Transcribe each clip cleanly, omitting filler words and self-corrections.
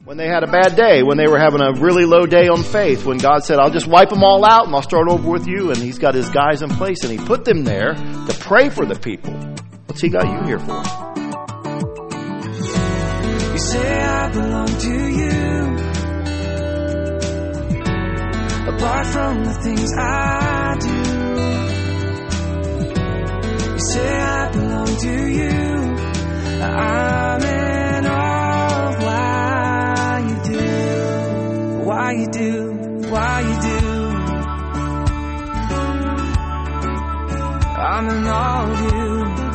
When they had a bad day, when they were having a really low day on faith, when God said, I'll just wipe them all out and I'll start over with you. And he's got his guys in place and he put them there to pray for the people. What's he got you here for? You say I belong to you, apart from the things I do. You say I belong to you, I'm in awe of why you do, why you do, why you do. I'm in awe of you.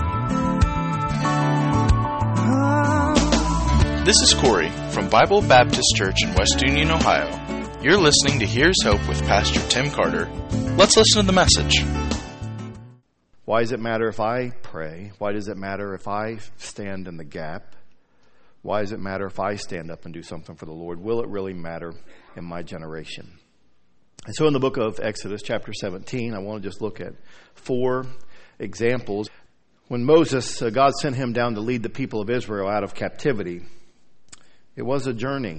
This is Corey from Bible Baptist Church in West Union, Ohio. You're listening to Here's Hope with Pastor Tim Carter. Let's listen to the message. Why does it matter if I pray? Why does it matter if I stand in the gap? Why does it matter if I stand up and do something for the Lord? Will it really matter in my generation? And so in the book of Exodus, chapter 17, I want to just look at 4 examples. When Moses, God sent him down to lead the people of Israel out of captivity, it was a journey.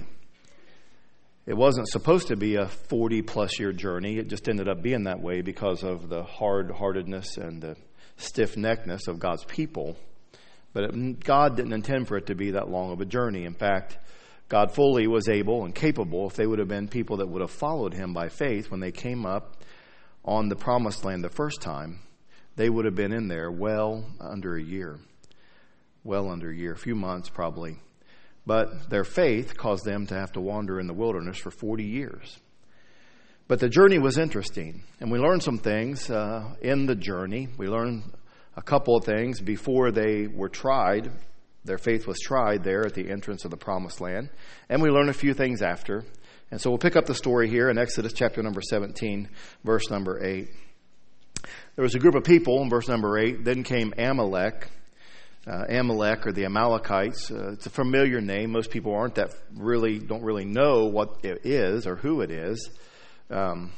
It wasn't supposed to be a 40-plus year journey. It just ended up being that way because of the hard-heartedness and the stiff-neckedness of God's people. But God didn't intend for it to be that long of a journey. In fact, God fully was able and capable, if they would have been people that would have followed him by faith when they came up on the promised land the first time, they would have been in there well under a year. Well under a year, a few months probably. But their faith caused them to have to wander in the wilderness for 40 years. But the journey was interesting. And we learned some things in the journey. We learned a couple of things before they were tried. Their faith was tried there at the entrance of the promised land. And we learned a few things after. And so we'll pick up the story here in Exodus chapter number 17, verse number 8. There was a group of people in verse number 8. Then came Amalek. Amalek or the Amalekites. It's a familiar name. Most people don't really know what it is or who it is. And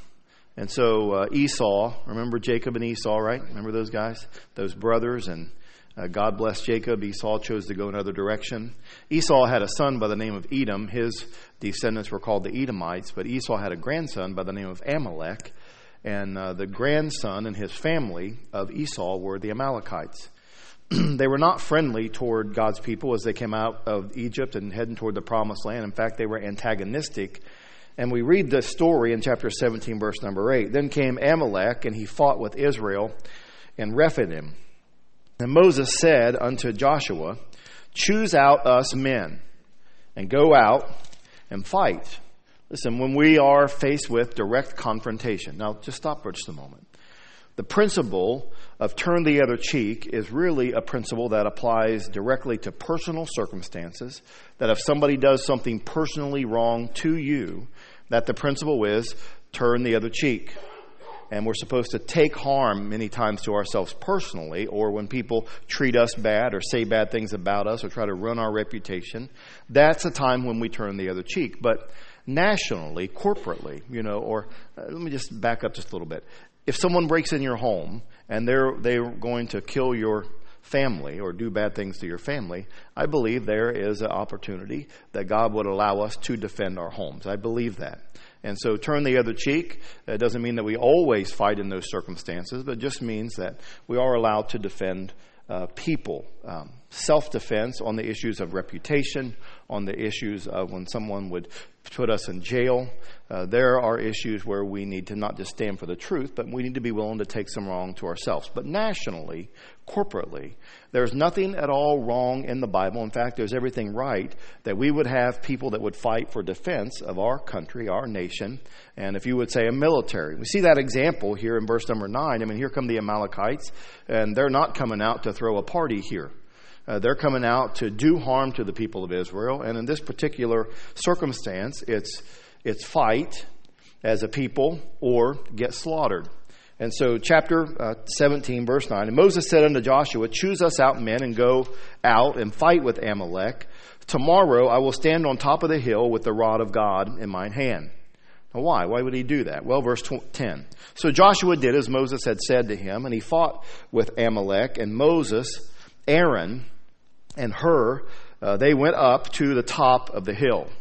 so Esau, remember Jacob and Esau, right? Remember those guys? Those brothers, and God blessed Jacob. Esau chose to go another direction. Esau had a son by the name of Edom. His descendants were called the Edomites, but Esau had a grandson by the name of Amalek. And the grandson and his family of Esau were the Amalekites. They were not friendly toward God's people as they came out of Egypt and heading toward the promised land. In fact, they were antagonistic. And we read the story in chapter 17, verse number 8. Then came Amalek, and he fought with Israel in Rephidim. And Moses said unto Joshua, choose out us men, and go out and fight. Listen, when we are faced with direct confrontation. Now, just stop for just a moment. The principle of turn the other cheek is really a principle that applies directly to personal circumstances, that if somebody does something personally wrong to you, that the principle is turn the other cheek. And we're supposed to take harm many times to ourselves personally, or when people treat us bad or say bad things about us or try to ruin our reputation. That's a time when we turn the other cheek. But nationally, corporately, or let me just back up just a little bit. If someone breaks in your home and they're going to kill your family or do bad things to your family, I believe there is an opportunity that God would allow us to defend our homes. I believe that. And so turn the other cheek. It doesn't mean that we always fight in those circumstances, but it just means that we are allowed to defend people. Self-defense on the issues of reputation, on the issues of when someone would put us in jail. There are issues where we need to not just stand for the truth, but we need to be willing to take some wrong to ourselves. But nationally, corporately, there's nothing at all wrong in the Bible. In fact, there's everything right that we would have people that would fight for defense of our country, our nation, and if you would say a military. We see that example here in verse number 9. I mean, here come the Amalekites, and they're not coming out to throw a party here. They're coming out to do harm to the people of Israel. And in this particular circumstance, it's fight as a people or get slaughtered. And so chapter 17, verse 9, and Moses said unto Joshua, choose us out men and go out and fight with Amalek. Tomorrow I will stand on top of the hill with the rod of God in mine hand. Now why? Why would he do that? Well, verse 10. So Joshua did as Moses had said to him, and he fought with Amalek, and Moses, Aaron, and Hur, they went up to the top of the hill.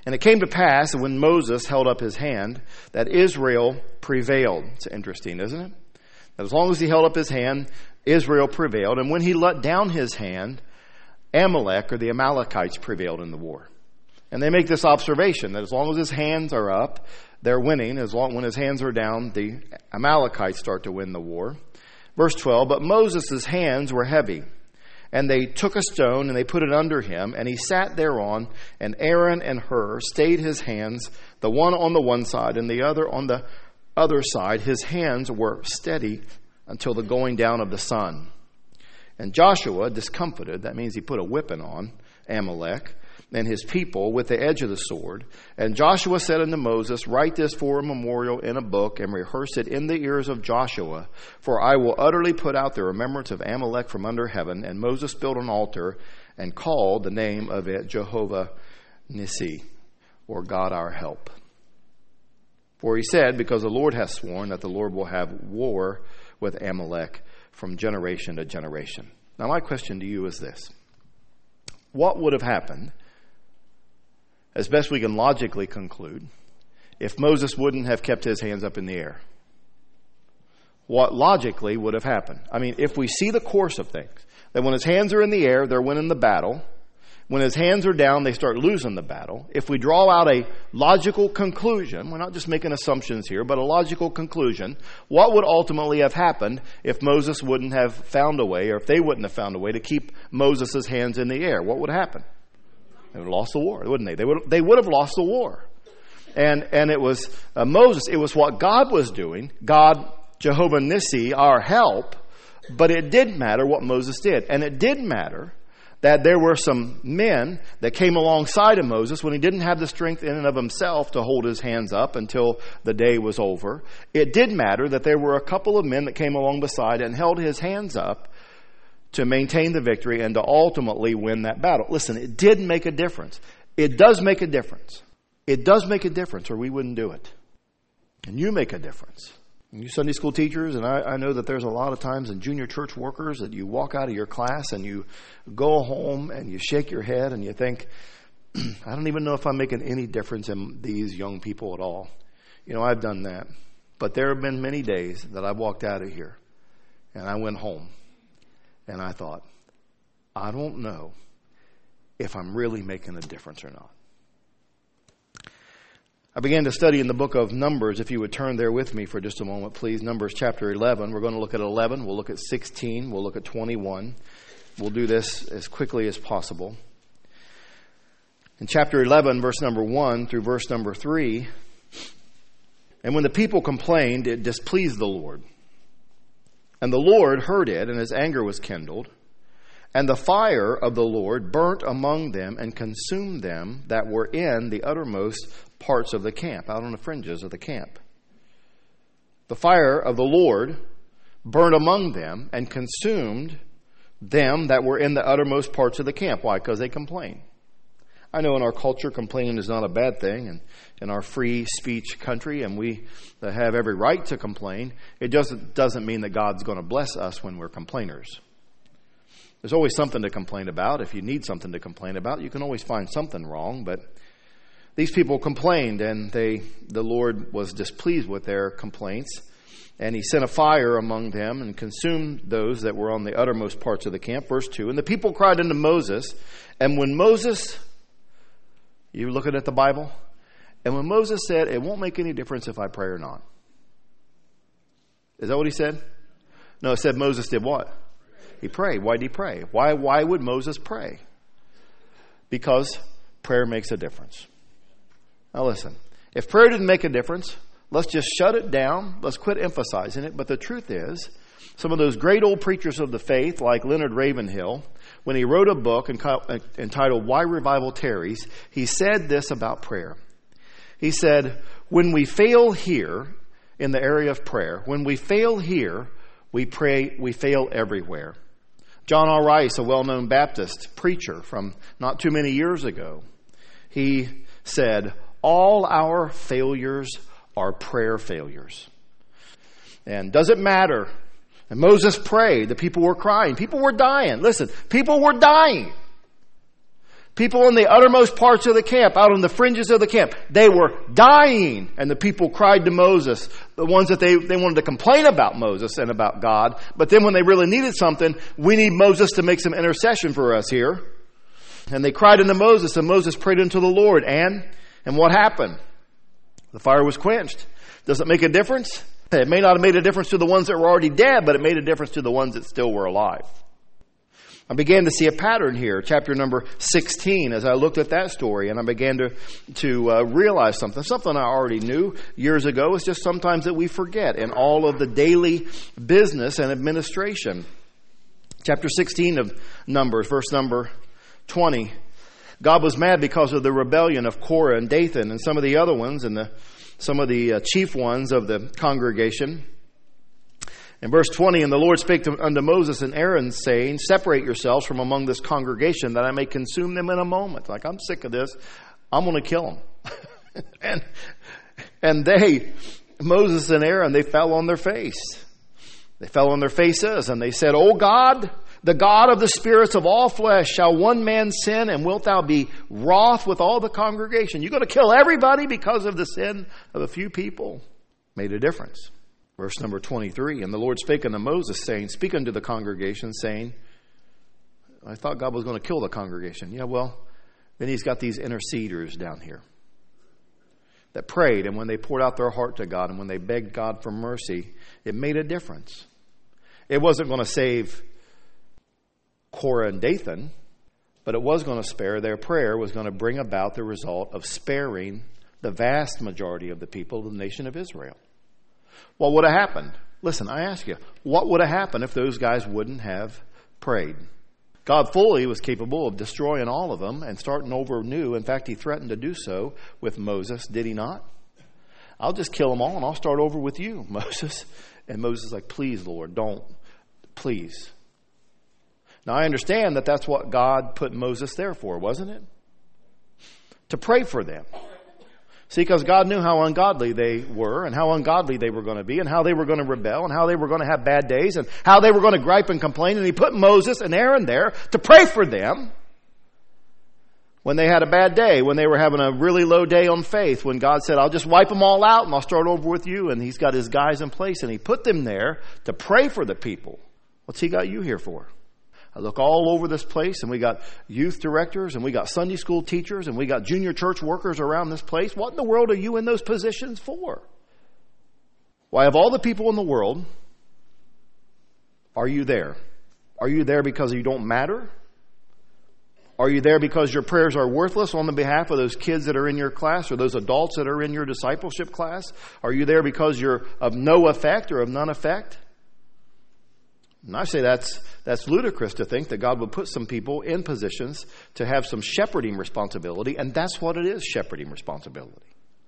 And it came to pass, when Moses held up his hand, that Israel prevailed. It's interesting, isn't it? That as long as he held up his hand, Israel prevailed. And when he let down his hand, Amalek, or the Amalekites, prevailed in the war. And they make this observation, that as long as his hands are up, they're winning. When his hands are down, the Amalekites start to win the war. Verse 12, but Moses' hands were heavy. And they took a stone and they put it under him, and he sat thereon, and Aaron and Hur stayed his hands, the one on the one side and the other on the other side. His hands were steady until the going down of the sun. And Joshua, discomfited, that means he put a whipping on Amalek and his people with the edge of the sword. And Joshua said unto Moses, write this for a memorial in a book, and rehearse it in the ears of Joshua, for I will utterly put out the remembrance of Amalek from under heaven. And Moses built an altar and called the name of it Jehovah Nissi, or God our help. For he said, because the Lord hath sworn that the Lord will have war with Amalek from generation to generation. Now my question to you is this. What would have happened, as best we can logically conclude, if Moses wouldn't have kept his hands up in the air? What logically would have happened? I mean, if we see the course of things, that when his hands are in the air, they're winning the battle. When his hands are down, they start losing the battle. If we draw out a logical conclusion, we're not just making assumptions here, but a logical conclusion, what would ultimately have happened if Moses wouldn't have found a way, or if they wouldn't have found a way to keep Moses' hands in the air? What would happen? They would have lost the war, wouldn't they? They would have lost the war. And it was Moses, it was what God was doing, God, Jehovah Nissi, our help, but it did matter what Moses did. And it did matter that there were some men that came alongside of Moses when he didn't have the strength in and of himself to hold his hands up until the day was over. It did matter that there were a couple of men that came along beside and held his hands up to maintain the victory and to ultimately win that battle. Listen, it did make a difference. It does make a difference. It does make a difference, or we wouldn't do it. And you make a difference. And you Sunday school teachers, and I know that there's a lot of times in junior church workers that you walk out of your class and you go home and you shake your head and you think, I don't even know if I'm making any difference in these young people at all. You know, I've done that. But there have been many days that I walked out of here and I went home and I thought, I don't know if I'm really making a difference or not. I began to study in the book of Numbers. If you would turn there with me for just a moment, please. Numbers chapter 11. We're going to look at 11. We'll look at 16. We'll look at 21. We'll do this as quickly as possible. In chapter 11, verse number 1 through verse number 3, and when the people complained, it displeased the Lord. And the Lord heard it, and his anger was kindled. And the fire of the Lord burnt among them and consumed them that were in the uttermost parts of the camp, out on the fringes of the camp. The fire of the Lord burned among them and consumed them that were in the uttermost parts of the camp. Why? Because they complained. I know in our culture, complaining is not a bad thing, and in our free speech country, and we have every right to complain. It doesn't mean that God's going to bless us when we're complainers. There's always something to complain about. If you need something to complain about, you can always find something wrong. But these people complained, and the Lord was displeased with their complaints. And he sent a fire among them and consumed those that were on the uttermost parts of the camp. Verse 2, and the people cried unto Moses. And when Moses, you looking at the Bible? And when Moses said, it won't make any difference if I pray or not. Is that what he said? No, it said Moses did what? He prayed. Why did he pray? Why would Moses pray? Because prayer makes a difference. Now listen, if prayer didn't make a difference, let's just shut it down. Let's quit emphasizing it. But the truth is, some of those great old preachers of the faith, like Leonard Ravenhill, when he wrote a book entitled Why Revival Tarries, he said this about prayer. He said, when we fail here in the area of prayer, when we fail here, we fail everywhere. John R. Rice, a well-known Baptist preacher from not too many years ago, he said, all our failures are prayer failures. And does it matter? And Moses prayed. The people were crying. People were dying. Listen, people were dying. People in the uttermost parts of the camp, out on the fringes of the camp, they were dying. And the people cried to Moses, the ones that they wanted to complain about Moses and about God. But then when they really needed something, we need Moses to make some intercession for us here. And they cried unto Moses, and Moses prayed unto the Lord. And what happened? The fire was quenched. Does it make a difference? It may not have made a difference to the ones that were already dead, but it made a difference to the ones that still were alive. I began to see a pattern here, chapter number 16, as I looked at that story, and I began to realize something I already knew years ago. It's just sometimes that we forget in all of the daily business and administration. Chapter 16 of Numbers, verse number 20. God was mad because of the rebellion of Korah and Dathan and some of the other ones and some of the chief ones of the congregation. In verse 20, and the Lord spake unto Moses and Aaron, saying, separate yourselves from among this congregation, that I may consume them in a moment. Like, I'm sick of this. I'm going to kill them. and they, Moses and Aaron, they fell on their face. They fell on their faces, and they said, O God, the God of the spirits of all flesh, shall one man sin, and wilt thou be wroth with all the congregation? You're going to kill everybody because of the sin of a few people? Made a difference. Verse number 23, and the Lord spake unto Moses, saying, speak unto the congregation, saying, I thought God was going to kill the congregation. Yeah, well, then he's got these interceders down here that prayed, and when they poured out their heart to God, and when they begged God for mercy, it made a difference. It wasn't going to save Korah and Dathan, but it was going to spare. Their prayer was going to bring about the result of sparing the vast majority of the people of the nation of Israel. What would have happened? Listen, I ask you, what would have happened if those guys wouldn't have prayed? God fully was capable of destroying all of them and starting over new. In fact, he threatened to do so with Moses, did he not? I'll just kill them all and I'll start over with you, Moses. And Moses is like, please, Lord, don't. Please. Now, I understand that that's what God put Moses there for, wasn't it? To pray for them. See, because God knew how ungodly they were and how ungodly they were going to be and how they were going to rebel and how they were going to have bad days and how they were going to gripe and complain. And he put Moses and Aaron there to pray for them when they had a bad day, when they were having a really low day on faith, when God said, I'll just wipe them all out and I'll start over with you. And he's got his guys in place and he put them there to pray for the people. What's he got you here for? I look all over this place, and we got youth directors, and we got Sunday school teachers, and we got junior church workers around this place. What in the world are you in those positions for? Why, of all the people in the world, are you there? Are you there because you don't matter? Are you there because your prayers are worthless on the behalf of those kids that are in your class or those adults that are in your discipleship class? Are you there because you're of no effect or of none effect? And I say that's ludicrous to think that God would put some people in positions to have some shepherding responsibility, and that's what it is, shepherding responsibility.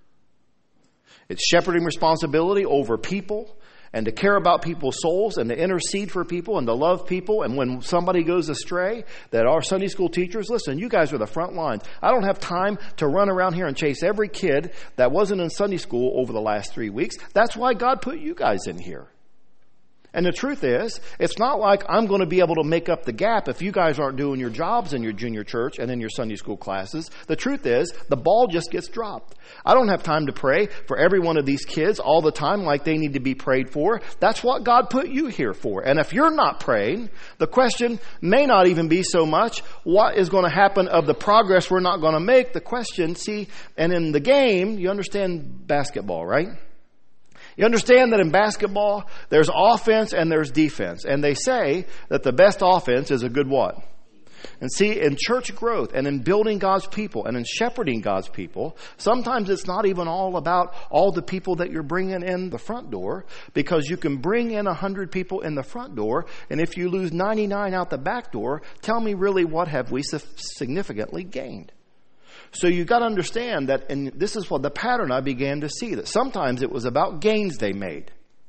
It's shepherding responsibility over people and to care about people's souls and to intercede for people and to love people. And when somebody goes astray, that our Sunday school teachers, listen, you guys are the front lines. I don't have time to run around here and chase every kid that wasn't in Sunday school over the last 3 weeks. That's why God put you guys in here. And the truth is, it's not like I'm going to be able to make up the gap if you guys aren't doing your jobs in your junior church and in your Sunday school classes. The truth is, the ball just gets dropped. I don't have time to pray for every one of these kids all the time like they need to be prayed for. That's what God put you here for. And if you're not praying, the question may not even be so much what is going to happen of the progress we're not going to make. The question, see, and in the game, you understand basketball, right? You understand that in basketball, there's offense and there's defense. And they say that the best offense is a good what? And see, in church growth and in building God's people and in shepherding God's people, sometimes it's not even all about all the people that you're bringing in the front door, because you can bring in 100 people in the front door, and if you lose 99 out the back door, tell me really what have we significantly gained? So you got to understand that, and this is what the pattern I began to see, that sometimes it was about gains they made.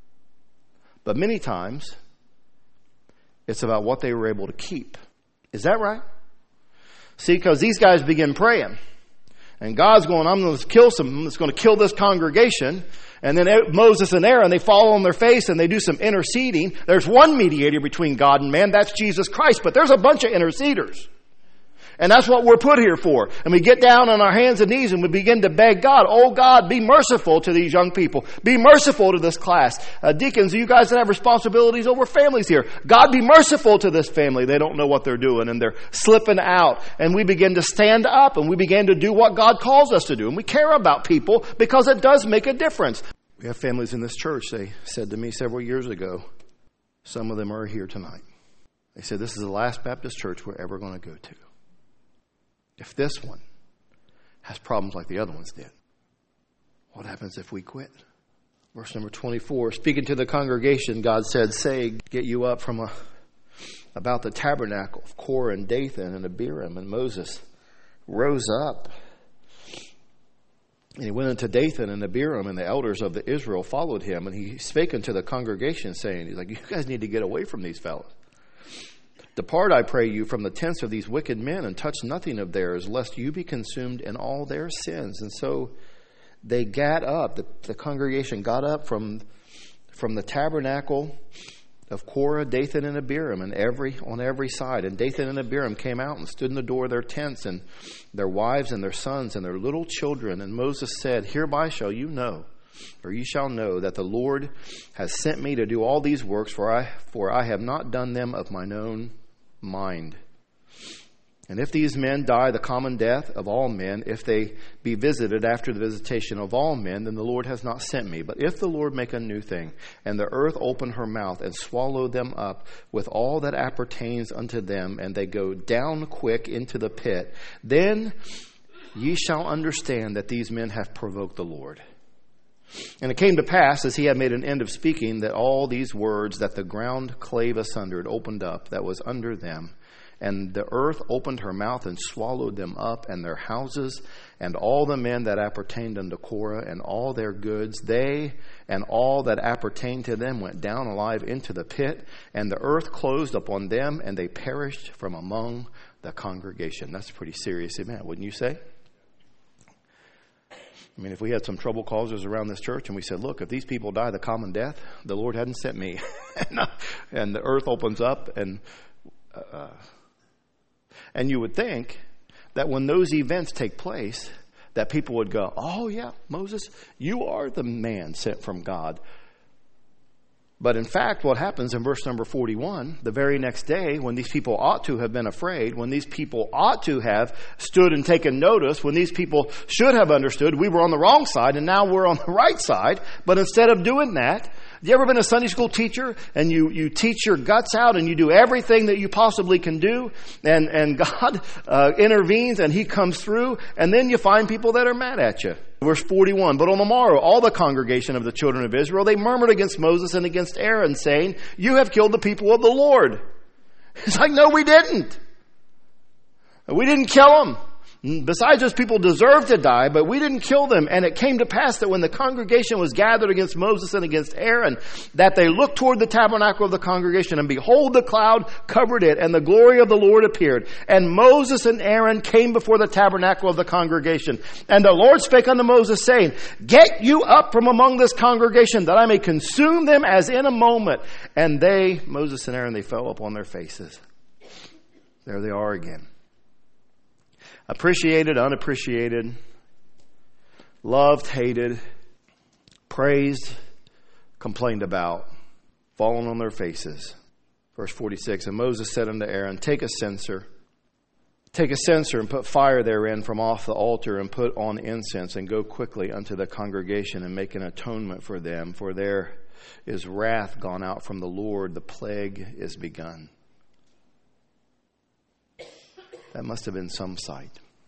But many times, it's about what they were able to keep. Is that right? See, because these guys begin praying. And God's going, I'm going to kill some, it's going to kill this congregation. And then Moses and Aaron, they fall on their face and they do some interceding. There's one mediator between God and man, that's Jesus Christ. But there's a bunch of interceders. And that's what we're put here for. And we get down on our hands and knees and we begin to beg God, oh God, be merciful to these young people. Be merciful to this class. Deacons, you guys that have responsibilities over families here, God, be merciful to this family. They don't know what they're doing and they're slipping out. And we begin to stand up and we begin to do what God calls us to do. And we care about people because it does make a difference. We have families in this church, they said to me several years ago, some of them are here tonight. They said, this is the last Baptist church we're ever going to go to. If this one has problems like the other ones did, what happens if we quit? Verse number 24, speaking to the congregation, God said, say, get you up from about the tabernacle of Korah and Dathan and Abiram. And Moses rose up. And he went into Dathan and Abiram, and the elders of the Israel followed him. And he spake unto the congregation, saying, he's like, you guys need to get away from these fellows. Depart, I pray you, from the tents of these wicked men, and touch nothing of theirs, lest you be consumed in all their sins. And so they got up, the congregation got up from the tabernacle of Korah, Dathan, and Abiram, and on every side. And Dathan and Abiram came out and stood in the door of their tents, and their wives and their sons and their little children. And Moses said, hereby shall you know, or ye shall know, that the Lord has sent me to do all these works, for I have not done them of mine own mind. And if these men die the common death of all men, if they be visited after the visitation of all men, then the Lord has not sent me. But if the Lord make a new thing, and the earth open her mouth and swallow them up with all that appertains unto them, and they go down quick into the pit, then ye shall understand that these men have provoked the Lord. And it came to pass, as he had made an end of speaking, that all these words, that the ground clave asunder, it opened up, that was under them. And the earth opened her mouth and swallowed them up, and their houses, and all the men that appertained unto Korah, and all their goods, they and all that appertained to them went down alive into the pit, and the earth closed upon them, and they perished from among the congregation. That's a pretty serious event, wouldn't you say? I mean, if we had some trouble causers around this church and we said, look, if these people die the common death, the Lord hadn't sent me. And the earth opens up and you would think that when those events take place, that people would go, oh yeah, Moses, you are the man sent from God. But in fact, what happens in verse number 41, the very next day, when these people ought to have been afraid, when these people ought to have stood and taken notice, when these people should have understood we were on the wrong side and now we're on the right side, but instead of doing that, have you ever been a Sunday school teacher and you teach your guts out and you do everything that you possibly can do and God intervenes and he comes through and then you find people that are mad at you? Verse 41, but on the morrow, all the congregation of the children of Israel, they murmured against Moses and against Aaron, saying, you have killed the people of the Lord. It's like, no, we didn't. We didn't kill them. Besides, those people deserved to die, but we didn't kill them. And it came to pass that when the congregation was gathered against Moses and against Aaron, that they looked toward the tabernacle of the congregation, and behold, the cloud covered it, and the glory of the Lord appeared. And Moses and Aaron came before the tabernacle of the congregation. And the Lord spake unto Moses, saying, get you up from among this congregation, that I may consume them as in a moment. And they, Moses and Aaron, they fell upon their faces. There they are again. Appreciated, unappreciated, loved, hated, praised, complained about, fallen on their faces. Verse 46, and Moses said unto Aaron, take a censer and put fire therein from off the altar, and put on incense, and go quickly unto the congregation, and make an atonement for them, for there is wrath gone out from the Lord, the plague is begun. That must have been some sight.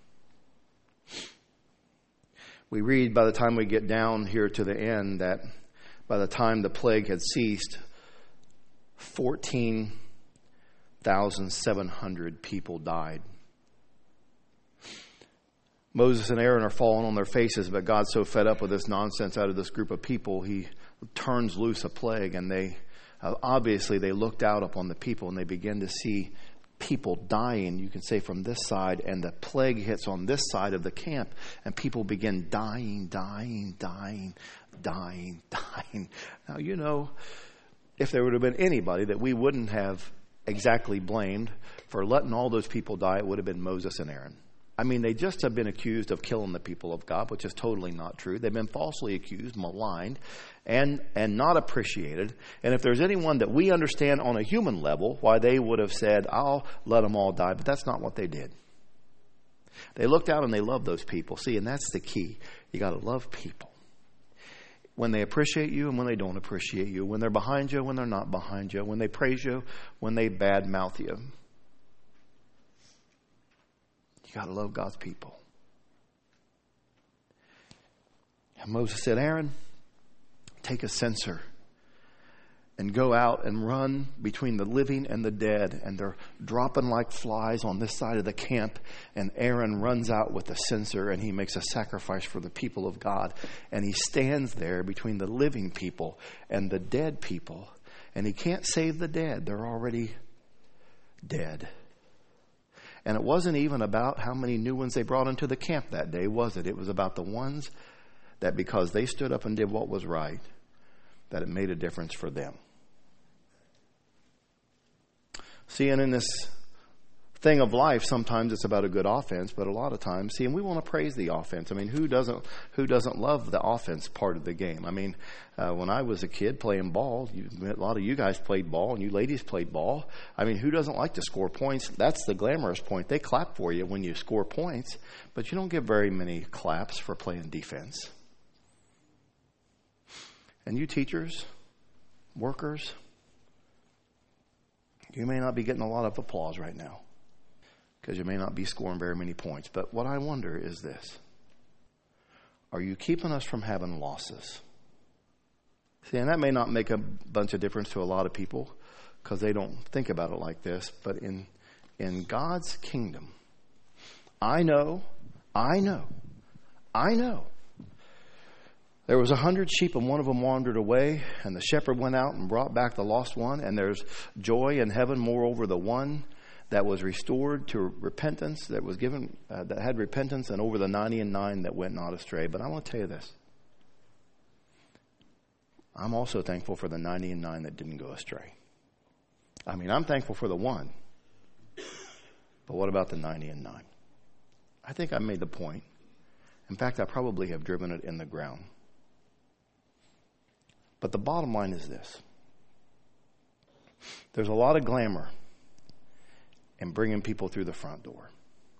We read by the time we get down here to the end that by the time the plague had ceased, 14,700 people died. Moses and Aaron are falling on their faces, but God's so fed up with this nonsense out of this group of people, he turns loose a plague, and they obviously they looked out upon the people and they begin to see people dying, you can say, from this side, and the plague hits on this side of the camp, and people begin dying. Now, you know, if there would have been anybody that we wouldn't have exactly blamed for letting all those people die, it would have been Moses and Aaron. I mean, they just have been accused of killing the people of God, which is totally not true. They've been falsely accused, maligned, and not appreciated. And if there's anyone that we understand on a human level, why they would have said, I'll let them all die, but that's not what they did. They looked out and they loved those people. See, and that's the key. You got to love people. When they appreciate you and when they don't appreciate you, when they're behind you, when they're not behind you, when they praise you, when they badmouth you. You got to love God's people. And Moses said, Aaron, take a censer and go out and run between the living and the dead. And they're dropping like flies on this side of the camp. And Aaron runs out with a censer and he makes a sacrifice for the people of God. And he stands there between the living people and the dead people. And he can't save the dead. They're already dead. And it wasn't even about how many new ones they brought into the camp that day, was it? It was about the ones that because they stood up and did what was right, that it made a difference for them. See, and in this thing of life, sometimes it's about a good offense, but a lot of times, see, and we want to praise the offense. I mean, who doesn't love the offense part of the game? I mean, when I was a kid playing ball, a lot of you guys played ball, and you ladies played ball. I mean, who doesn't like to score points? That's the glamorous point. They clap for you when you score points, but you don't get very many claps for playing defense. And you teachers, workers, you may not be getting a lot of applause right now because you may not be scoring very many points. But what I wonder is this. Are you keeping us from having losses? See, and that may not make a bunch of difference to a lot of people because they don't think about it like this. But in God's kingdom, I know. There was 100 sheep and one of them wandered away, and the shepherd went out and brought back the lost one, and there's joy in heaven. Moreover, the one that was restored to repentance, that was given, that had repentance, and over the 99 that went not astray. But I want to tell you this. I'm also thankful for the 99 that didn't go astray. I mean, I'm thankful for the one. But what about the 99? I think I made the point. In fact, I probably have driven it in the ground. But the bottom line is this. There's a lot of glamour in bringing people through the front door.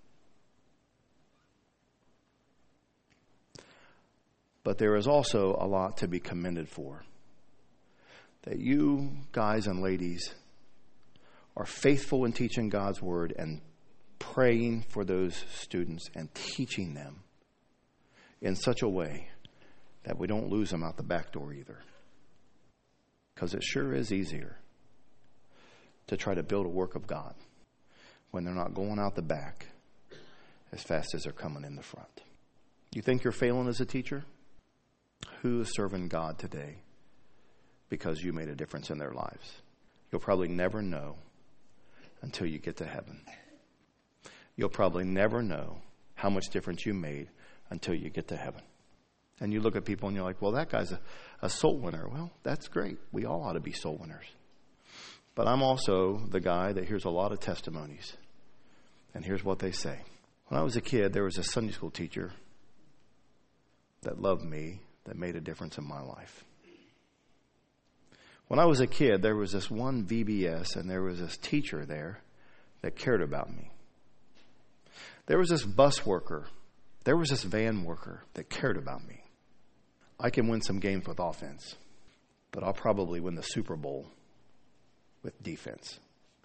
But there is also a lot to be commended for. That you guys and ladies are faithful in teaching God's word and praying for those students and teaching them in such a way that we don't lose them out the back door either. Because it sure is easier to try to build a work of God when they're not going out the back as fast as they're coming in the front. You think you're failing as a teacher? Who is serving God today because you made a difference in their lives? You'll probably never know until you get to heaven. You'll probably never know how much difference you made until you get to heaven. And you look at people and you're like, well, that guy's a soul winner. Well, that's great. We all ought to be soul winners. But I'm also the guy that hears a lot of testimonies. And here's what they say. When I was a kid, there was a Sunday school teacher that loved me, that made a difference in my life. When I was a kid, there was this one VBS, and there was this teacher there that cared about me. There was this bus worker. There was this van worker that cared about me. I can win some games with offense, but I'll probably win the Super Bowl with defense.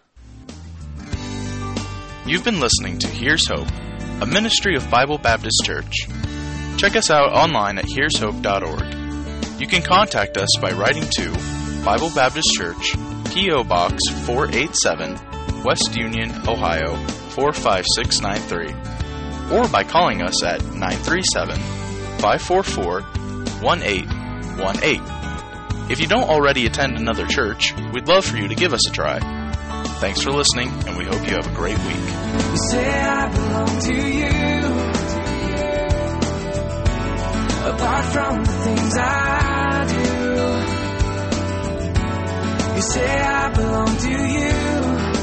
You've been listening to Here's Hope, a ministry of Bible Baptist Church. Check us out online at here'shope.org. You can contact us by writing to Bible Baptist Church, P.O. Box 487, West Union, Ohio 45693, or by calling us at 937-544-1818. If you don't already attend another church, we'd love for you to give us a try. Thanks for listening, and we hope you have a great week. You say I belong to you, apart from the things I do. You say I belong to you.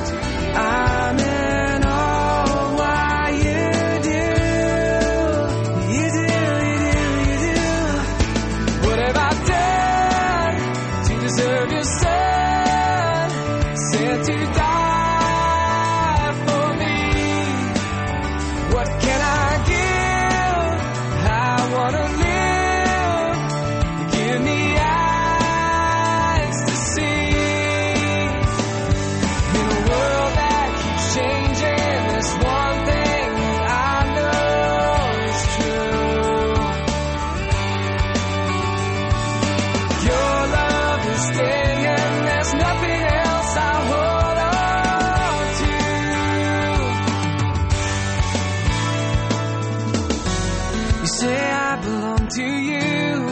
belong to you.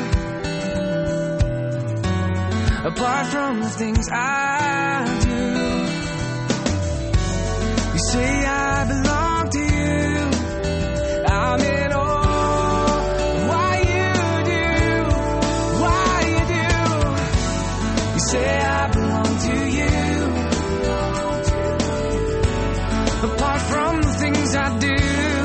Apart from the things I do, you say I belong to you. I'm in awe of why you do. You say I belong to you. Apart from the things I do,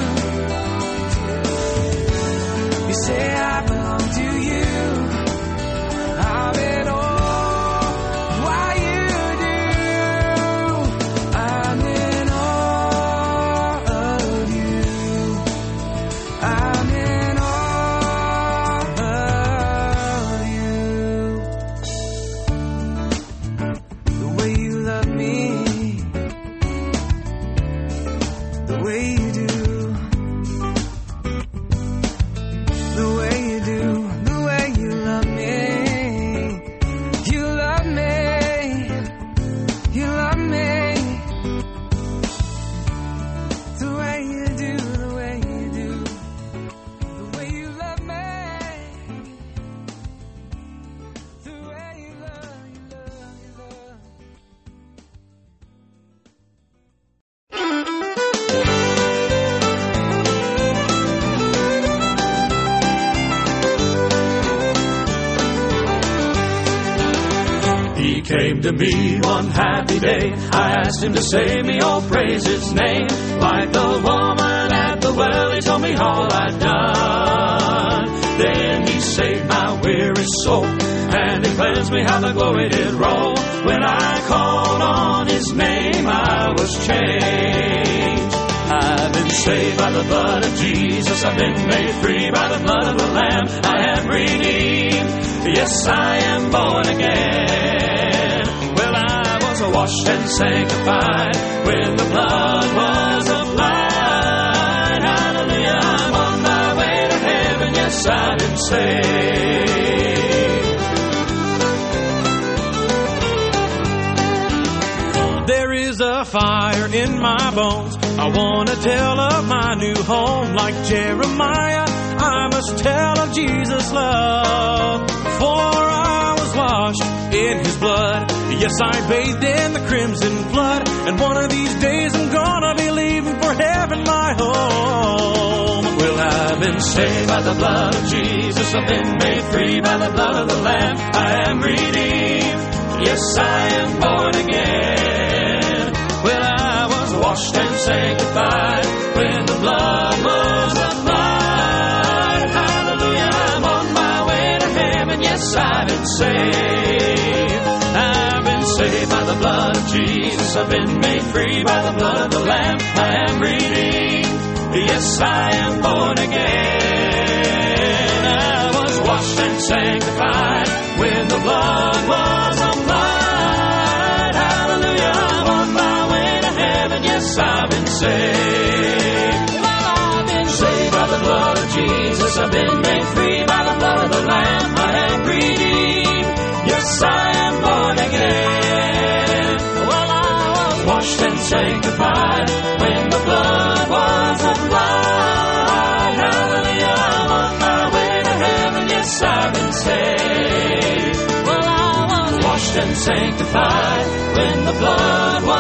you say I belong to you. I'm in awe. Came to me one happy day. I asked him to save me, oh praise his name. Like the woman at the well, he told me all I'd done. Then he saved my weary soul, and he cleansed me how the glory did roll. When I called on his name, I was changed. I've been saved by the blood of Jesus. I've been made free by the blood of the Lamb. I am redeemed. Yes, I am born again. Washed and sanctified when the blood was applied. Hallelujah, I'm on my way to heaven. Yes, I've been saved. There is a fire in my bones. I want to tell of my new home. Like Jeremiah, I must tell of Jesus' love. For I was washed in his blood. Yes, I bathed in the crimson flood. And one of these days I'm gonna be leaving for heaven, my home. Well, I've been saved by the blood of Jesus. I've been made free by the blood of the Lamb. I am redeemed. Yes, I am born again. Well, I was washed and sanctified when the blood was applied. Hallelujah, I'm on my way to heaven. Yes, I've been saved. I've been saved by the blood of Jesus. I've been made free by the blood of the Lamb. I am redeemed. Yes, I am born again. I was washed and sanctified when the blood was applied. Hallelujah, I'm on my way to heaven. Yes, I've been saved. Well, I've been saved by the blood of Jesus. I've been made free by the blood of the Lamb. I am redeemed. Yes, I am born again. Well, I was washed and sanctified when the blood was applied. Hallelujah, I'm on my way to heaven. Yes, I've been saved. Well, I was washed and sanctified when the blood was